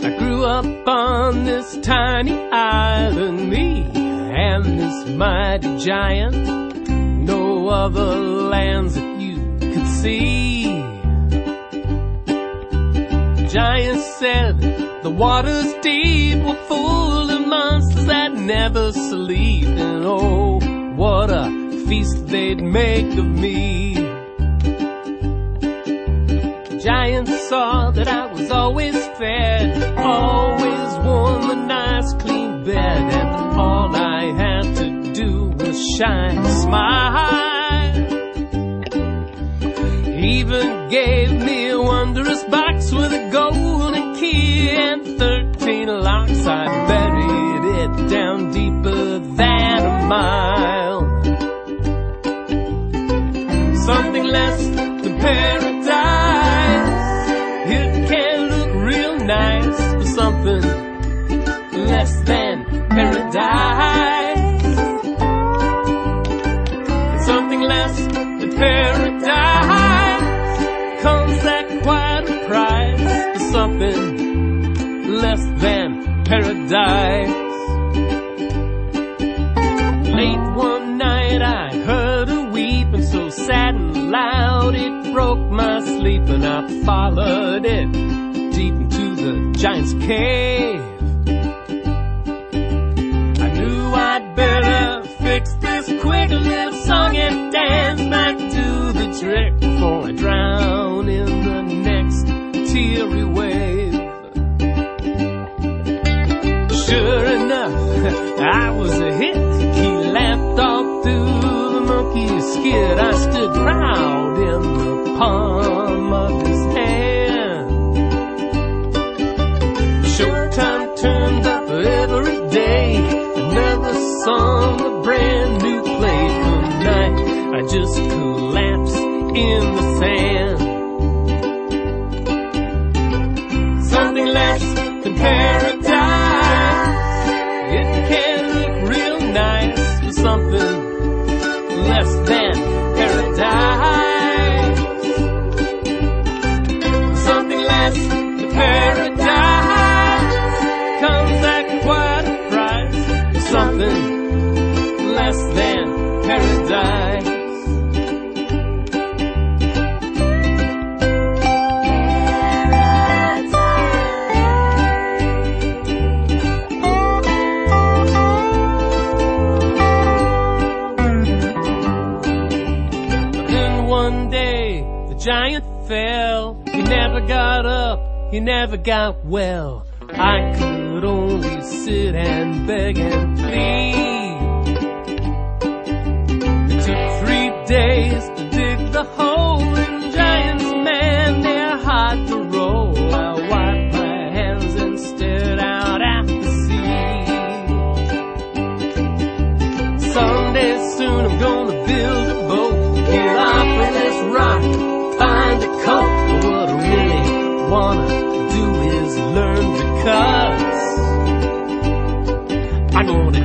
I grew up on this tiny island, me and this mighty giant. No other lands that you could see. The giant said the waters deep were full of monsters that never sleep. And oh, what a feast they'd make of me. The giant saw that I was always fed, always warm, a nice clean bed, and all I had to do was shine a smile. He even gave me a wondrous box with a golden key and 13 locks. I buried it down deeper than a mile. Something less than paradise. It can look real nice, but something less than paradise. Something less than paradise comes at quite a price, for something less than paradise. Late one night I heard her weeping so sad and loud it broke my sleep, and I followed it deep into the giant's cave. I knew I'd better fix this quick, a little song and dance back to the trick before I drown in the next teary wave. Sure enough, I was a hit. He laughed all through the monkey's skid. I stood proud in the palm of his hand. Showtime turned up every day, another song, a brand new play. One night I just collapsed in the sand. Something less than paradise. It can look real nice, but something less than paradise. Something less than paradise comes at quite a price, for something less than paradise. Giant fell, he never got up, he never got well. I could only sit and beg and plead. It took 3 days to dig the hole in Giant's man, they're hard to roll. I wiped my hands and stared out at the sea. Someday soon I'm gonna build a boat, get off of this rock, find a coat. What I really wanna do is learn, because I'm gonna